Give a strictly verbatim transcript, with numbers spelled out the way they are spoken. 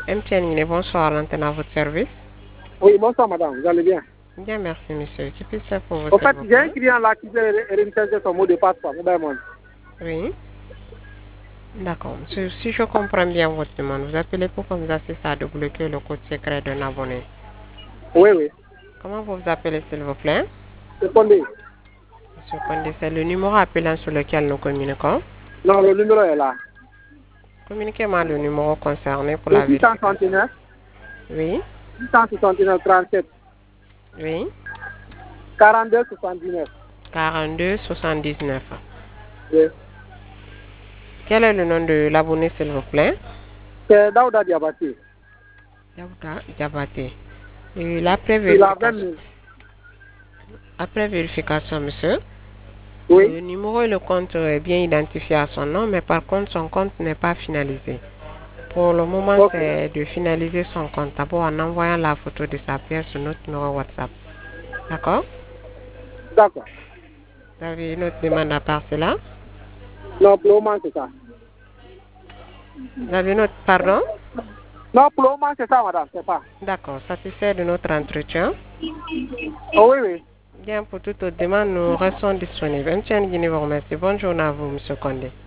M T N Guinée, bonsoir, l'antenne à votre service. Oui, bonsoir madame, vous allez bien? Bien, merci monsieur. Que puis-je faire pour vous, En s'il fait, vous j'ai un plaît? client là qui veut rechercher son mot de passe par mobile money. Oui. D'accord. Monsieur, si je comprends bien votre demande, vous appelez pour qu'on vous assiste à débloquer le code secret d'un abonné. Oui, oui. Comment vous vous appelez, s'il vous plaît? Répondez. Monsieur Condé, c'est le numéro appelant sur lequel nous communiquons. Non, le numéro est là. Communiquez-moi le numéro concerné pour C'est la vérification. six cent soixante-neuf, Oui, six cent soixante-neuf, trente-sept, oui. quarante-deux, soixante-dix-neuf. quarante-deux soixante-dix-neuf. Oui. Quel est le nom de l'abonné, s'il vous plaît? C'est Daouda Diabaté. Yaouda Diabaté. Et l'après Il a vingt vérification. mille. Après vérification, monsieur, Oui. le numéro et le compte est bien identifié à son nom, mais par contre, son compte n'est pas finalisé. Pour le moment, Ok. c'est de finaliser son compte d'abord en envoyant la photo de sa pièce sur notre numéro WhatsApp. D'accord? D'accord. Vous avez une autre demande à part cela? Non, pour le moment, c'est ça. Vous avez une autre, pardon? Non, pour le moment, c'est ça, madame, c'est pas. D'accord, satisfait de notre entretien. Oh, oui, oui. Bien, pour toute autre demande, nous restons disponibles. M T N Guinée vous remercie. Bonne journée à vous, monsieur Condé.